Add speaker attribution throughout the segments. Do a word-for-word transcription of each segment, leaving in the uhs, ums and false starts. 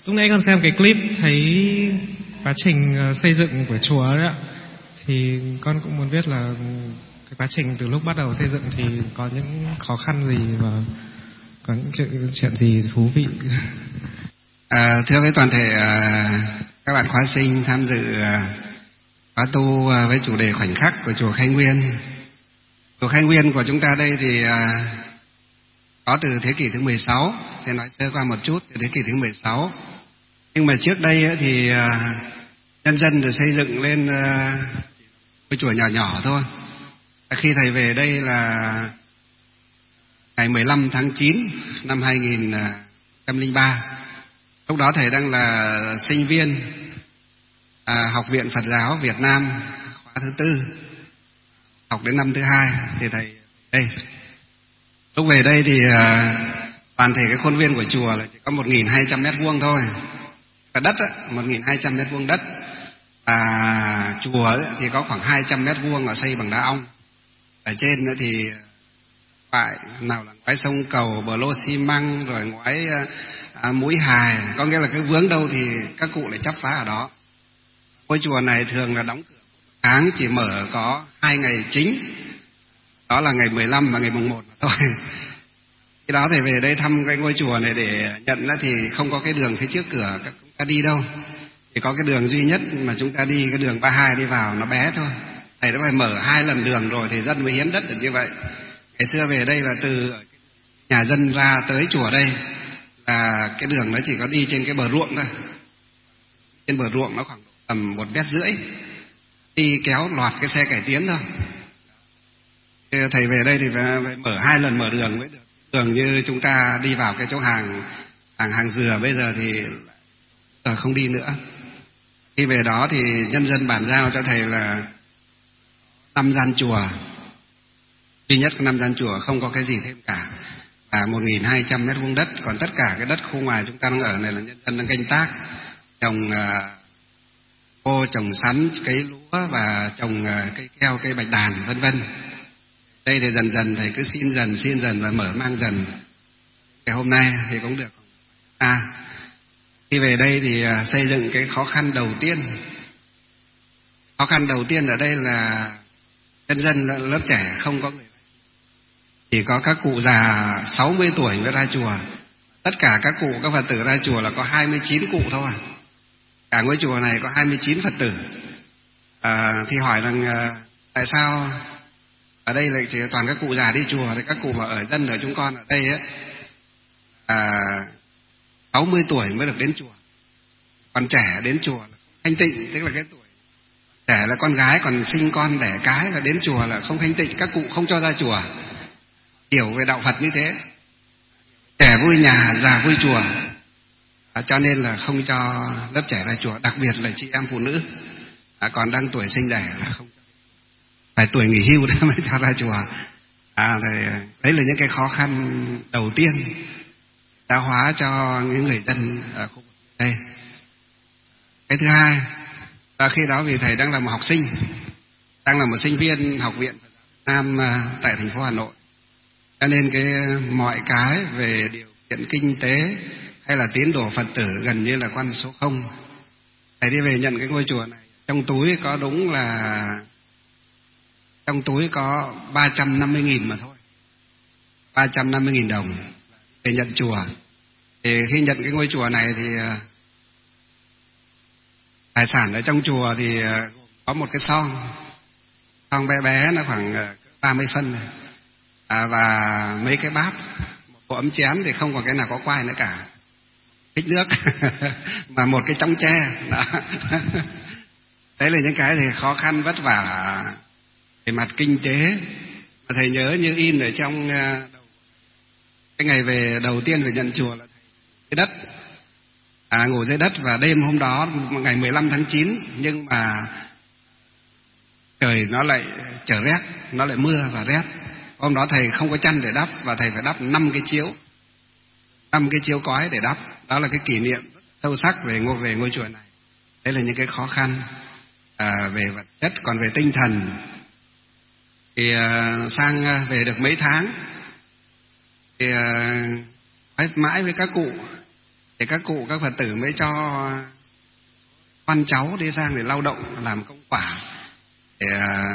Speaker 1: Lúc nãy con xem cái clip thấy quá trình xây dựng của chùa đấy ạ, thì con cũng muốn biết là cái quá trình từ lúc bắt đầu xây dựng thì có những khó khăn gì và có những chuyện, chuyện gì thú vị.
Speaker 2: À, thưa với toàn thể à, các bạn khóa sinh tham dự à, khóa tu à, với chủ đề khoảnh khắc của chùa Khai Nguyên. Chùa Khai Nguyên của chúng ta đây thì à, có từ thế kỷ thứ mười sáu, sẽ nói sơ qua một chút, từ thế kỷ thứ mười sáu. Nhưng mà trước đây ấy, thì à, nhân dân được xây dựng lên à, ngôi chùa nhỏ nhỏ thôi. Khi thầy về đây là ngày mười lăm tháng chín năm hai nghìn không trăm lẻ ba. Lúc đó thầy đang là sinh viên à, Học viện Phật giáo Việt Nam khóa thứ tư, học đến năm thứ hai thì thầy đây. Lúc về đây thì à, toàn thể cái khuôn viên của chùa là chỉ có một nghìn hai trăm mét vuông thôi, cả đất á, một nghìn hai trăm mét vuông đất. À, chùa ấy, thì có khoảng hai trăm mét vuông là xây bằng đá ong. Ở trên nữa thì phải nào là ngoái sông cầu, bờ lô xi măng, rồi ngoái à, mũi hài, có nghĩa là cái vướng đâu thì các cụ lại chắp phá ở đó. Ngôi chùa này thường là đóng cửa tháng, chỉ mở có hai ngày chính, đó là ngày mười lăm và ngày mùng một mà thôi. Khi đó thì về đây thăm cái ngôi chùa này để nhận đó, thì không có cái đường phía trước cửa các chúng ta đi đâu, chỉ có cái đường duy nhất mà chúng ta đi, cái đường ba mươi hai đi vào, nó bé thôi. Thầy đã phải mở hai lần đường rồi thì dân mới hiến đất được như vậy. Ngày xưa về đây là từ nhà dân ra tới chùa đây là cái đường nó chỉ có đi trên cái bờ ruộng thôi. Trên bờ ruộng nó khoảng tầm một mét rưỡi, đi kéo loạt cái xe cải tiến thôi. Thầy về đây thì phải mở hai lần mở đường mới được. Đường như chúng ta đi vào cái chỗ hàng hàng hàng dừa bây giờ thì không đi nữa. Khi về đó thì nhân dân bàn giao cho thầy là năm gian chùa, duy nhất năm gian chùa, không có cái gì thêm cả, và một nghìn hai trăm mét vuông đất. Còn tất cả cái đất khu ngoài chúng ta đang ở này là nhân dân đang canh tác, trồng ô, trồng sắn, cấy lúa và trồng cây keo, cây bạch đàn, vân vân. Đây thì dần dần thầy cứ xin dần xin dần và mở mang dần. Cái hôm nay thì cũng được. À, khi về đây thì xây dựng cái khó khăn đầu tiên. Khó khăn đầu tiên ở đây là nhân dân lớp trẻ không có người, chỉ có các cụ già sáu mươi tuổi mới ra chùa. Tất cả các cụ, các Phật tử ra chùa là có hai mươi chín cụ thôi. Cả ngôi chùa này có hai mươi chín Phật tử. À, thì hỏi rằng à, tại sao ở đây lại chỉ toàn các cụ già đi chùa, thì các cụ mà ở dân ở chúng con ở đây ấy, à, sáu mươi tuổi mới được đến chùa. Còn trẻ đến chùa là thanh tịnh, tức là cái tuổi trẻ là con gái còn sinh con đẻ cái và đến chùa là không thanh tịnh, các cụ không cho ra chùa. Hiểu về đạo Phật như thế, trẻ vui nhà, già vui chùa, à, cho nên là không cho lớp trẻ ra chùa, đặc biệt là chị em phụ nữ à, còn đang tuổi sinh đẻ là không, phải tuổi nghỉ hưu đó mới cho ra chùa. À, thì đấy là những cái khó khăn đầu tiên giáo hóa cho những người dân ở khu vực đây. Cái thứ hai là khi đó vì thầy đang là một học sinh, đang là một sinh viên Học viện Phật giáo Việt Nam tại thành phố Hà Nội, cho nên cái mọi cái về điều kiện kinh tế hay là tiến độ Phật tử gần như là con số không. Thầy đi về nhận cái ngôi chùa này, trong túi có đúng là trong túi có ba trăm năm mươi nghìn mà thôi, ba trăm năm mươi nghìn đồng để nhận chùa. Thì khi nhận cái ngôi chùa này thì tài sản ở trong chùa thì có một cái son, son bé bé, nó khoảng ba mươi phân này. À, và mấy cái bát, một bộ ấm chén thì không còn cái nào có quai nữa cả, thích nước mà một cái chóng tre đó. Đấy là những cái thì khó khăn vất vả về mặt kinh tế. Mà thầy nhớ như in ở trong cái ngày về đầu tiên về nhận chùa là cái đất, à, ngủ dưới đất. Và đêm hôm đó ngày mười lăm tháng chín, nhưng mà trời nó lại trở rét, nó lại mưa và rét. Hôm đó thầy không có chăn để đắp và thầy phải đắp năm cái chiếu, năm cái chiếu cói để đắp. Đó là cái kỷ niệm sâu sắc về ngôi về ngôi chùa này. Đấy là những cái khó khăn à, về vật chất. Còn về tinh thần thì à, sang về được mấy tháng thì à, mãi với các cụ thì các cụ các Phật tử mới cho con cháu đi sang để lao động làm công quả để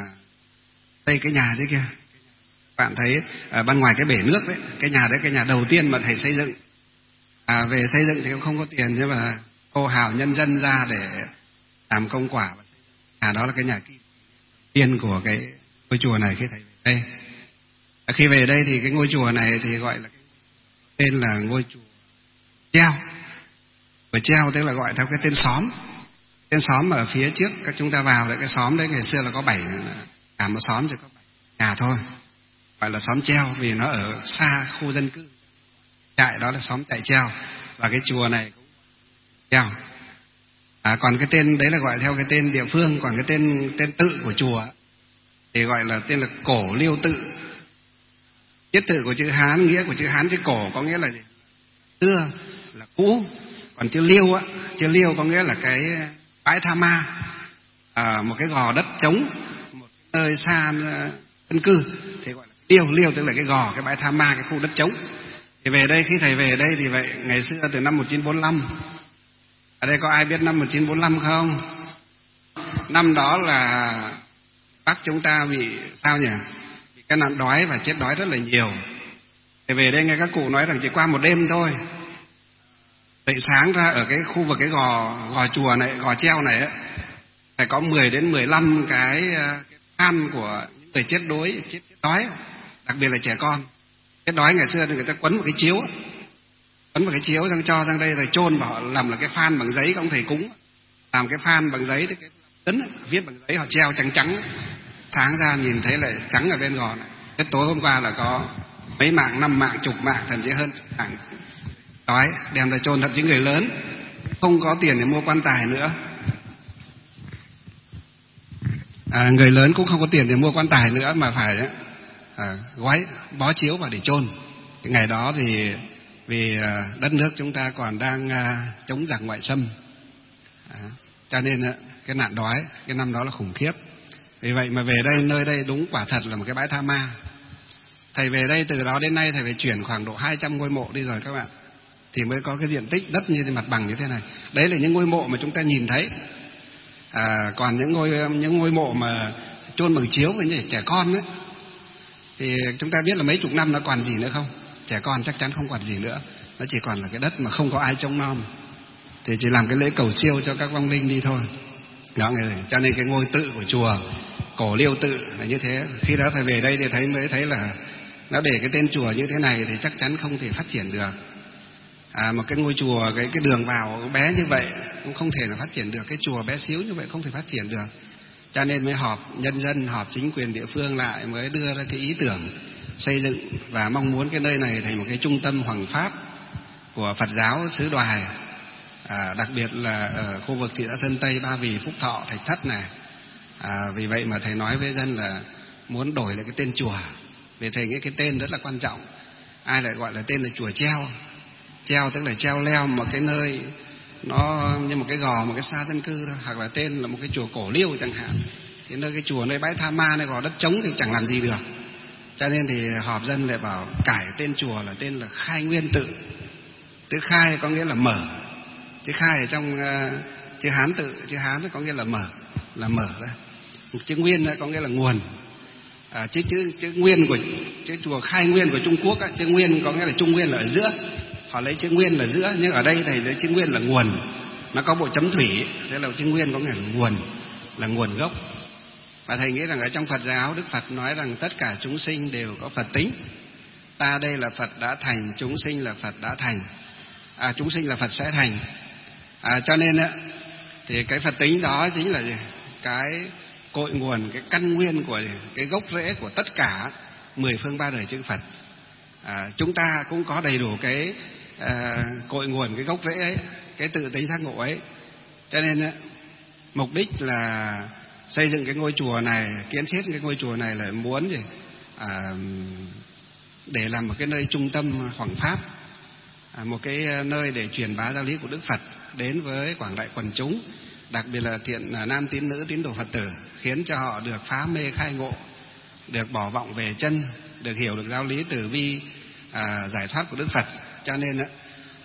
Speaker 2: xây cái nhà đấy kia. Bạn thấy ở bên ngoài cái bể nước đấy, cái nhà đấy cái nhà đầu tiên mà thầy xây dựng. À, về xây dựng thì cũng không có tiền, nhưng mà hô hào nhân dân ra để làm công quả. À, đó là cái nhà tiên của cái ngôi chùa này khi thầy về đây. À, khi về đây thì cái ngôi chùa này thì gọi là tên là ngôi chùa treo. Chùa treo tức là gọi theo cái tên xóm. Tên xóm ở phía trước các chúng ta vào đấy, cái xóm đấy ngày xưa là có bảy, cả một xóm chỉ có bảy nhà thôi, gọi là xóm treo vì nó ở xa khu dân cư. Trại đó là xóm trại treo, và cái chùa này cũng treo. À, còn cái tên đấy là gọi theo cái tên địa phương, còn cái tên tên tự của chùa thì gọi là tên là Cổ Liêu Tự. Tiết tự của chữ Hán, nghĩa của chữ Hán chữ cổ có nghĩa là gì? Xưa, là cũ. Còn chữ Liêu á, chữ Liêu có nghĩa là cái bãi tha ma, à, một cái gò đất trống, một nơi xa dân cư thì gọi là Liêu. Liêu tức là cái gò, cái bãi tha ma, cái khu đất trống. Thì về đây, khi thầy về đây thì vậy, ngày xưa từ năm một nghìn chín trăm bốn mươi lăm, ở đây có ai biết năm một nghìn chín trăm bốn mươi lăm không? Năm đó là Bắc chúng ta bị sao nhỉ? Bị cái nạn đói và chết đói rất là nhiều. Thì về đây nghe các cụ nói rằng chỉ qua một đêm thôi, dậy sáng ra ở cái khu vực cái gò gò chùa này, gò treo này ấy, phải có mười đến mười lăm cái, cái than của những người chết đói, chết, chết đói, đặc biệt là trẻ con. Chết đói ngày xưa thì người ta quấn một cái chiếu, quấn một cái chiếu sang cho sang đây rồi chôn vào, làm là cái phan bằng giấy, ông thầy cúng làm cái phan bằng giấy, cái tấn viết bằng giấy, họ treo trắng trắng, sáng ra nhìn thấy là trắng ở bên gò này. Thế tối hôm qua là có mấy mạng, năm mạng, chục mạng, thậm chí hơn chục mạng đói đem ra chôn. Thậm chí người lớn không có tiền để mua quan tài nữa, à, người lớn cũng không có tiền để mua quan tài nữa mà phải à, gói bó chiếu vào để chôn. Cái ngày đó thì vì à, đất nước chúng ta còn đang à, chống giặc ngoại xâm, à, cho nên à, cái nạn đói cái năm đó là khủng khiếp. Vì vậy mà về đây, nơi đây đúng quả thật là một cái bãi tha ma. Thầy về đây từ đó đến nay thầy phải chuyển khoảng độ hai trăm ngôi mộ đi rồi các bạn, thì mới có cái diện tích đất như mặt bằng như thế này. Đấy là những ngôi mộ mà chúng ta nhìn thấy. À, còn những ngôi những ngôi mộ mà chôn bằng chiếu với những trẻ con ấy, thì chúng ta biết là mấy chục năm nó còn gì nữa không? Trẻ con chắc chắn không còn gì nữa, nó chỉ còn là cái đất mà không có ai trông nom, thì chỉ làm cái lễ cầu siêu cho các vong linh đi thôi. Đó, cho nên cái ngôi tự của chùa Cổ Liêu Tự là như thế. Khi đó thầy về đây thì thấy mới thấy là nó để cái tên chùa như thế này thì chắc chắn không thể phát triển được. À, một cái ngôi chùa, cái cái đường vào bé như vậy cũng không thể là phát triển được. Cái chùa bé xíu như vậy không thể phát triển được. Cho nên mới họp nhân dân, họp chính quyền địa phương lại, mới đưa ra cái ý tưởng xây dựng và mong muốn cái nơi này thành một cái trung tâm hoằng pháp của Phật giáo xứ Đoài. À, đặc biệt là ở khu vực thị xã Sơn Tây, Ba Vì, Phúc Thọ, Thạch Thất này. À, vì vậy mà thầy nói với dân là muốn đổi lại cái tên chùa, vì thầy nghĩ cái tên rất là quan trọng. Ai lại gọi là tên là chùa treo? Treo tức là treo leo một cái nơi nó như một cái gò, một cái xa dân cư thôi, hoặc là tên là một cái chùa Cổ Liêu chẳng hạn. Thì nơi cái chùa nơi bãi tha ma này gò đất trống thì chẳng làm gì được. Cho nên thì họp dân lại bảo cải tên chùa là tên là Khai Nguyên Tự. Chữ khai có nghĩa là mở, chữ khai ở trong uh, chữ Hán tự, chữ Hán có nghĩa là mở, là mở đấy. Chữ Nguyên có nghĩa là nguồn. À, chữ chữ chữ Nguyên của chữ chùa Khai Nguyên của Trung Quốc ấy, chữ Nguyên có nghĩa là Trung Nguyên là ở giữa. Họ lấy chữ Nguyên là giữa, nhưng ở đây thầy lấy chữ Nguyên là nguồn. Nó có bộ chấm thủy, thế là chữ Nguyên có nghĩa là nguồn, là nguồn gốc. Và thầy nghĩ rằng ở trong Phật giáo, Đức Phật nói rằng tất cả chúng sinh đều có Phật tính. Ta đây là Phật đã thành, chúng sinh là Phật đã thành. À, chúng sinh là Phật sẽ thành. À, cho nên á, thì cái Phật tính đó chính là cái cội nguồn, cái căn nguyên của cái gốc rễ của tất cả mười phương ba đời chư Phật. À, chúng ta cũng có đầy đủ cái à, cội nguồn, cái gốc rễ ấy, cái tự tính giác ngộ ấy. Cho nên á, mục đích là xây dựng cái ngôi chùa này, kiến thiết cái ngôi chùa này là muốn gì? À, để làm một cái nơi trung tâm hoằng pháp, à, một cái nơi để truyền bá giáo lý của Đức Phật đến với quảng đại quần chúng, đặc biệt là thiện nam tín nữ tín đồ Phật tử, khiến cho họ được phá mê khai ngộ, được bỏ vọng về chân, được hiểu được giáo lý từ bi à, giải thoát của Đức Phật. Cho nên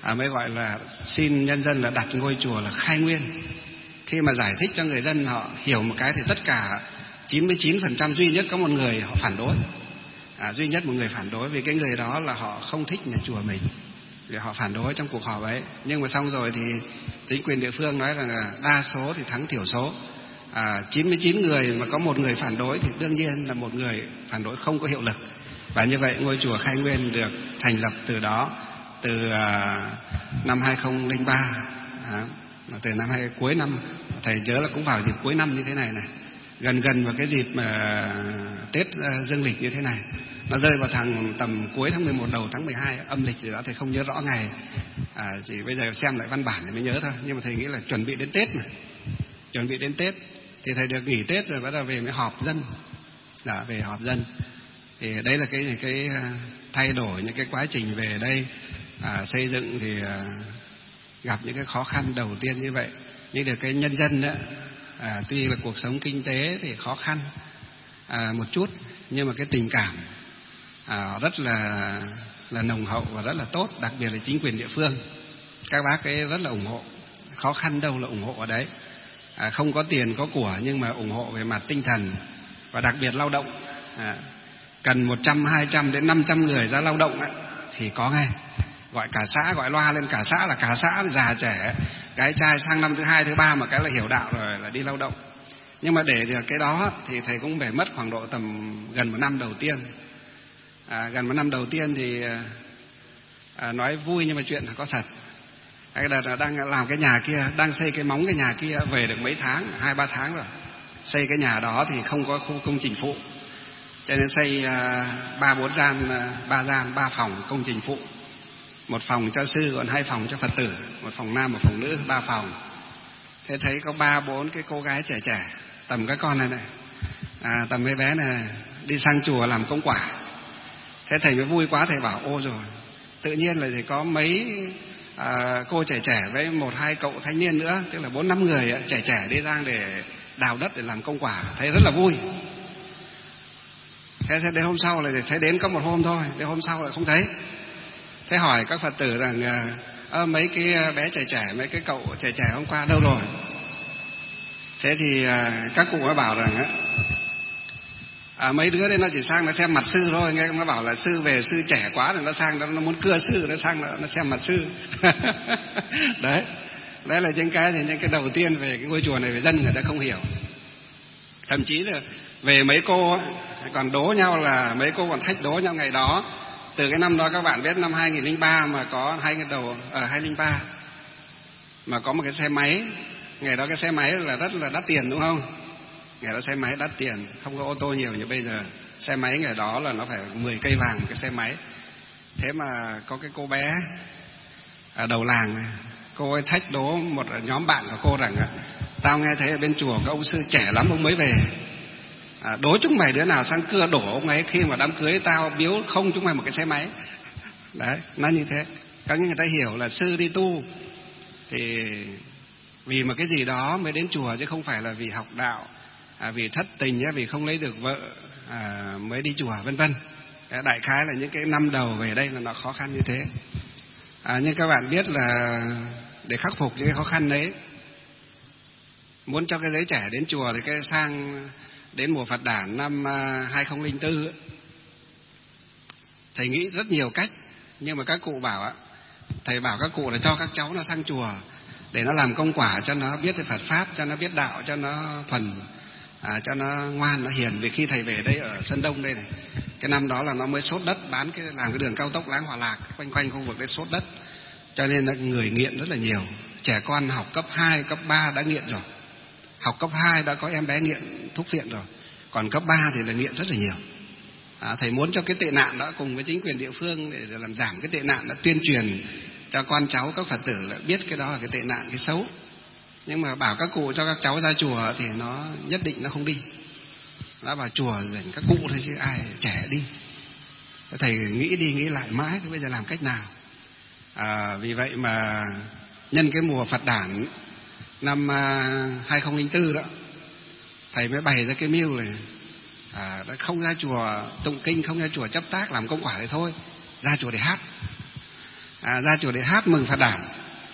Speaker 2: à, mới gọi là xin nhân dân là đặt ngôi chùa là Khai Nguyên. Khi mà giải thích cho người dân họ hiểu một cái thì tất cả chín mươi chín phần trăm duy nhất có một người họ phản đối, à, duy nhất một người phản đối, vì cái người đó là họ không thích nhà chùa mình, vì họ phản đối trong cuộc họp ấy. Nhưng mà xong rồi thì chính quyền địa phương nói rằng là đa số thì thắng thiểu số, à, chín mươi chín người mà có một người phản đối thì đương nhiên là một người phản đối không có hiệu lực. Và như vậy ngôi chùa Khai Nguyên được thành lập từ đó, từ à, năm hai không không ba, à, từ năm hai cuối năm, thầy nhớ là cũng vào dịp cuối năm như thế này này, gần gần vào cái dịp mà Tết uh, dương lịch như thế này, nó rơi vào thằng tầm cuối tháng mười một đầu tháng mười hai âm lịch gì đó, thầy không nhớ rõ ngày, à, chỉ bây giờ xem lại văn bản thì mới nhớ thôi. Nhưng mà thầy nghĩ là chuẩn bị đến Tết mà, chuẩn bị đến Tết thì thầy được nghỉ Tết rồi bắt đầu về mới họp dân, đã về họp dân. Thì đấy là cái cái thay đổi, những cái quá trình về đây à, xây dựng thì à, gặp những cái khó khăn đầu tiên như vậy. Nhưng được cái nhân dân đó, à, tuy là cuộc sống kinh tế thì khó khăn à, một chút, nhưng mà cái tình cảm à, rất là là nồng hậu và rất là tốt, đặc biệt là chính quyền địa phương, các bác ấy rất là ủng hộ. Khó khăn đâu là ủng hộ ở đấy, à, không có tiền có của nhưng mà ủng hộ về mặt tinh thần và đặc biệt lao động. À, cần một trăm, hai trăm đến năm trăm người ra lao động ấy, thì có ngay, gọi cả xã, gọi loa lên cả xã là cả xã già trẻ gái trai sang năm thứ hai thứ ba mà cái là hiểu đạo rồi là đi lao động. Nhưng mà để được cái đó thì thầy cũng phải mất khoảng độ tầm gần một năm đầu tiên. À, gần một năm đầu tiên thì à, nói vui nhưng mà chuyện là có thật. Cái đợt là đang làm cái nhà kia, đang xây cái móng cái nhà kia về được mấy tháng, hai ba tháng rồi. Xây cái nhà đó thì không có khu công trình phụ, cho nên xây ba bốn gian, ba gian ba phòng công trình phụ, một phòng cho sư còn hai phòng cho Phật tử, một phòng nam một phòng nữ, ba phòng. Thế thấy có ba bốn cái cô gái trẻ trẻ tầm các con này này, à, tầm mấy bé này đi sang chùa làm công quả. Thế thầy mới vui quá, thầy bảo ô rồi, tự nhiên là thì có mấy à, cô trẻ trẻ với một hai cậu thanh niên nữa, tức là bốn năm người trẻ trẻ đi sang để đào đất để làm công quả, thấy rất là vui. Thế đến hôm sau là thấy đến có một hôm thôi, đến hôm sau lại không thấy. Thế hỏi các Phật tử rằng ơ mấy cái bé trẻ trẻ, mấy cái cậu trẻ trẻ hôm qua đâu rồi? Thế thì các cụ mới bảo rằng à, mấy đứa đấy nó chỉ sang nó xem mặt sư thôi. Nghe nó bảo là sư về, sư trẻ quá rồi nó sang nó, nó muốn cưa sư, nó sang nó, nó xem mặt sư. Đấy, đấy là những cái thì những cái đầu tiên về cái ngôi chùa này về dân người ta không hiểu. Thậm chí là về mấy cô còn đố nhau, là mấy cô còn thách đố nhau ngày đó. Từ cái năm đó các bạn biết, năm hai nghìn không trăm lẻ ba mà có hai cái đầu ở à, hai nghìn không trăm lẻ ba mà có một cái xe máy. Ngày đó cái xe máy là rất là đắt tiền đúng không? Ngày đó xe máy đắt tiền, không có ô tô nhiều như bây giờ. Xe máy ngày đó là nó phải mười cây vàng một cái xe máy. Thế mà có cái cô bé ở đầu làng này, cô ấy thách đố một nhóm bạn của cô rằng tao nghe thấy ở bên chùa có ông sư trẻ lắm, ông mới về, à, đố chúng mày đứa nào sang cưa đổ ông ấy, khi mà đám cưới tao biếu không chúng mày một cái xe máy. Đấy, nó như thế. Các người ta hiểu là sư đi tu thì vì một cái gì đó mới đến chùa, chứ không phải là vì học đạo, à, vì thất tình, vì không lấy được vợ à, mới đi chùa, vân vân. Đại khái là những cái năm đầu về đây là nó khó khăn như thế. À, nhưng các bạn biết là để khắc phục những cái khó khăn đấy, muốn cho cái giới trẻ đến chùa thì cái sang đến mùa Phật đản năm hai không không bốn, thầy nghĩ rất nhiều cách. Nhưng mà các cụ bảo, thầy bảo các cụ là cho các cháu nó sang chùa để nó làm công quả, cho nó biết về Phật Pháp, cho nó biết đạo, cho nó thuần, à, cho nó ngoan, nó hiền. Vì khi thầy về đây ở Sơn Đông đây này, cái năm đó là nó mới sốt đất, bán cái làm cái đường cao tốc Láng Hòa Lạc, quanh quanh khu vực đấy sốt đất, cho nên là người nghiện rất là nhiều. Trẻ con học cấp hai, cấp ba đã nghiện rồi. Học cấp hai đã có em bé nghiện thuốc phiện rồi, còn cấp ba thì là nghiện rất là nhiều. À, thầy muốn cho cái tệ nạn đó cùng với chính quyền địa phương để làm giảm cái tệ nạn, đã tuyên truyền cho con cháu các Phật tử là biết cái đó là cái tệ nạn, cái xấu. Nhưng mà bảo các cụ cho các cháu ra chùa thì nó nhất định nó không đi. Nó vào chùa dành các cụ thôi chứ ai trẻ đi. Thầy nghĩ đi nghĩ lại mãi, bây giờ làm cách nào? À, vì vậy mà nhân cái mùa Phật đản năm hai không không bốn đó, thầy mới bày ra cái mưu này, à, không ra chùa tụng kinh, không ra chùa chấp tác làm công quả thì thôi, ra chùa để hát. à, ra chùa để hát mừng Phật đản.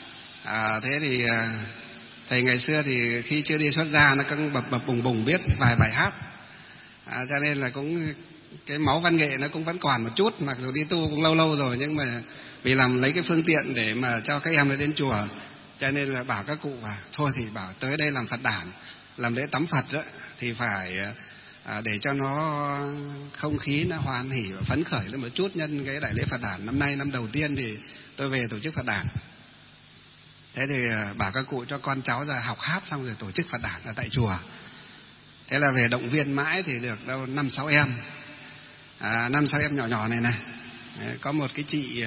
Speaker 2: À, thế thì à, thầy ngày xưa thì khi chưa đi xuất gia nó cũng bập bập bùng bùng biết vài bài hát, à, cho nên là cũng cái máu văn nghệ nó cũng vẫn còn một chút, mặc dù đi tu cũng lâu lâu rồi, nhưng mà vì làm lấy cái phương tiện để mà cho các em nó đến chùa, cho nên là bảo các cụ vào thôi thì bảo tới đây làm Phật đản, làm lễ tắm Phật đó, thì phải à, để cho nó không khí nó hoan hỉ và phấn khởi lên một chút nhân cái đại lễ Phật đản. Năm nay năm đầu tiên thì tôi về tổ chức Phật đản, thế thì bảo các cụ cho con cháu ra học hát xong rồi tổ chức Phật đản ở tại chùa. Thế là về động viên mãi thì được đâu năm sáu em, à, năm sáu em nhỏ nhỏ này này. Có một cái chị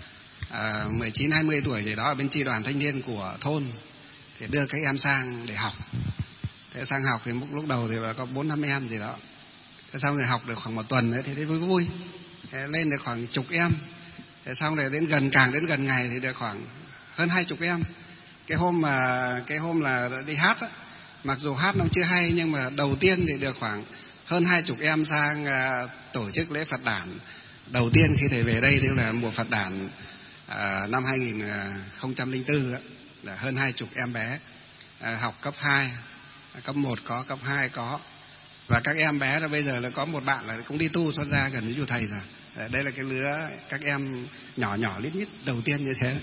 Speaker 2: à, mười chín hai mươi tuổi gì đó ở bên chi đoàn thanh niên của thôn thì đưa các em sang để học. Thế sang học thì lúc đầu thì có bốn năm em gì đó. Thế xong rồi học được khoảng một tuần ấy, thì thấy vui vui. Thế lên được khoảng chục em. Thế xong rồi đến gần càng đến gần ngày thì được khoảng hơn hai chục em. Cái hôm mà cái hôm là đi hát á, mặc dù hát nó chưa hay nhưng mà đầu tiên thì được khoảng hơn hai chục em sang à, tổ chức lễ Phật đản đầu tiên khi thầy về đây, tức là mùa Phật đản à, năm hai nghìn không trăm lẻ bốn đó, là hơn hai chục em bé à, học cấp hai, cấp một có, cấp hai có, và các em bé là bây giờ là có một bạn là cũng đi tu xuất gia gần với chùa thầy rồi. Đây là cái lứa các em nhỏ nhỏ lít nhít đầu tiên như thế.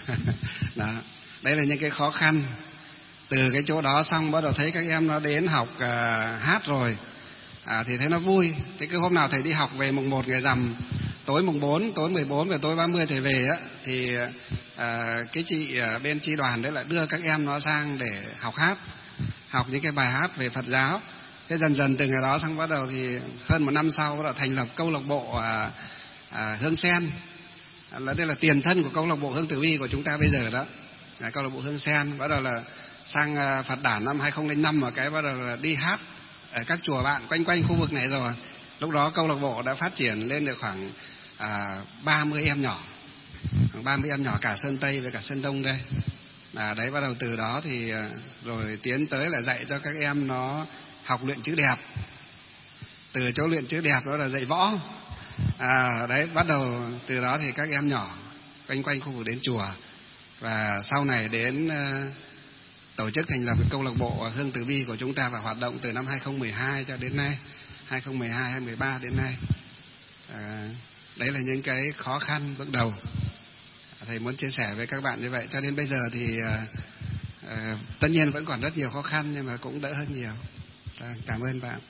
Speaker 2: Đó. Đây là những cái khó khăn. Từ cái chỗ đó xong bắt đầu thấy các em nó đến học uh, hát rồi, à, thì thấy nó vui. Thế cứ hôm nào thầy đi học về mùng một ngày rằm, tối mùng bốn, tối mười bốn và tối ba mươi thầy về á, thì uh, cái chị uh, bên chi đoàn đấy lại đưa các em nó sang để học hát, học những cái bài hát về Phật giáo. Thế dần dần từ ngày đó xong bắt đầu thì hơn một năm sau bắt đầu thành lập câu lạc bộ à, à, Hương Sen, là đây là tiền thân của câu lạc bộ Hương Tử Vi của chúng ta bây giờ đó, là câu lạc bộ Hương Sen. Bắt đầu là sang à, Phật đản năm hai không không năm mà cái bắt đầu là đi hát ở các chùa bạn quanh quanh khu vực này rồi. Lúc đó câu lạc bộ đã phát triển lên được khoảng à, ba mươi em nhỏ, khoảng ba mươi em nhỏ cả Sơn Tây và cả Sơn Đông đây. À, đấy bắt đầu từ đó thì rồi tiến tới là dạy cho các em nó học luyện chữ đẹp. Từ chỗ luyện chữ đẹp đó là dạy võ. À, đấy bắt đầu từ đó thì các em nhỏ quanh quanh khu vực đến chùa, và sau này đến uh, tổ chức thành lập cái câu lạc bộ Hương Tử Vi của chúng ta và hoạt động từ năm hai không một hai cho đến nay, hai không một hai hai không một ba đến nay. À, đấy là những cái khó khăn bước đầu thầy muốn chia sẻ với các bạn như vậy. Cho đến bây giờ thì uh, uh, tất nhiên vẫn còn rất nhiều khó khăn nhưng mà cũng đỡ hơn nhiều. À, cảm ơn bạn.